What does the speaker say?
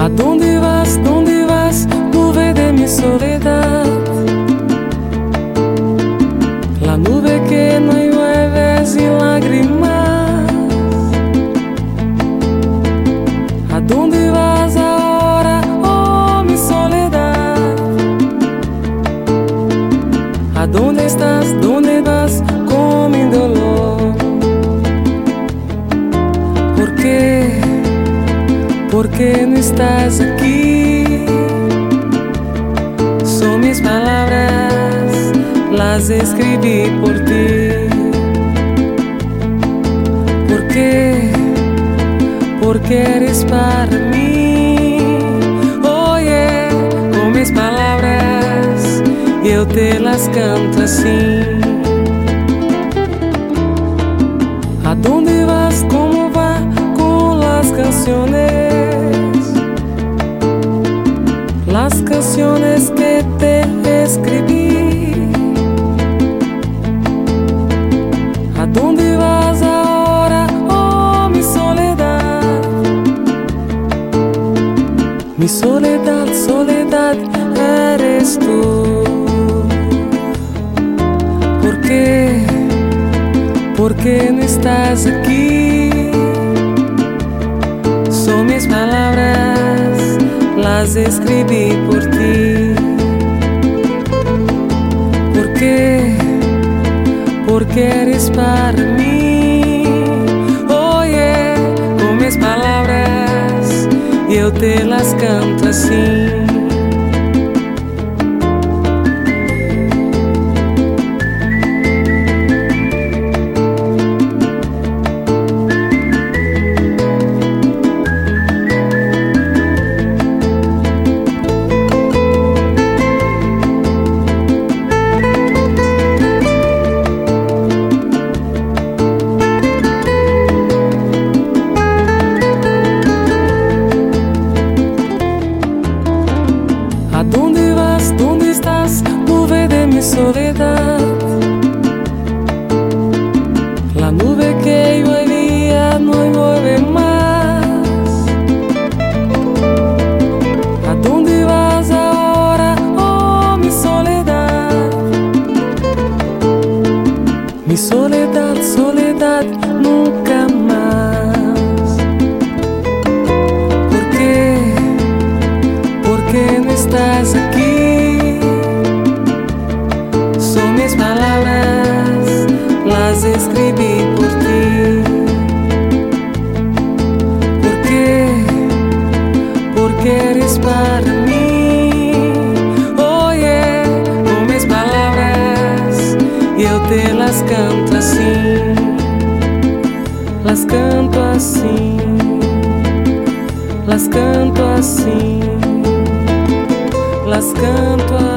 ¿A dónde vas? ¿Dónde vas? Nube de mi soledad. La nube que no llueve sin lágrimas. ¿A dónde vas ahora, oh mi soledad? ¿A dónde estás? ¿Dónde vas con mi dolor? ¿Por qué? ¿Por qué no estás aquí? Son mis palabras, las escribí por ti. ¿Por qué? Porque eres para mí. Oye, con mis palabras yo te las canto así. ¿A dónde vas? ¿Cómo va con las canciones? Las canciones que te escribí. ¿A dónde vas ahora, oh mi soledad? Mi soledad, soledad, eres tú. ¿Por qué? ¿Por qué no estás aquí? Son mis palabras, las escribí por ti. ¿Por qué? Porque eres para mí. Oye, con mis palabras yo te las canto así. ¿A dónde vas? ¿Dónde estás? Nube de mi soledad. La nube que llovía no llueve más. ¿A dónde vas ahora, oh mi soledad? Mi soledad, soledad, nunca más. ¿Por qué? ¿Por qué no estás aquí? Son mis palabras, las escribí por ti. ¿Por qué? Porque eres para mí. Oye, con mis palabras yo te las canto así. Las canto así. Las canto así. Las canto así.